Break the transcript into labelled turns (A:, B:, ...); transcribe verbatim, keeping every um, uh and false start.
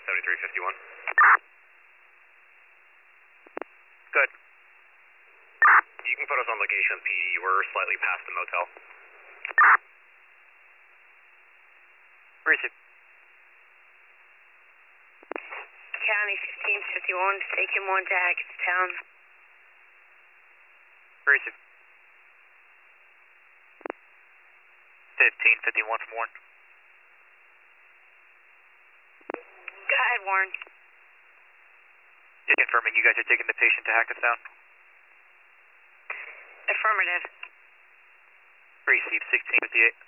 A: seventy-three fifty-one. Good. You can put us on location P D. We're slightly past the motel.
B: Receive.
C: County fifteen fifty-one, taking one tag to town.
B: Receive. fifteen fifty-one from Warren.
C: Go ahead, Warren.
B: Just confirming you guys are taking the patient to Hackettstown.
C: Affirmative.
B: Receive sixteen fifty-eight.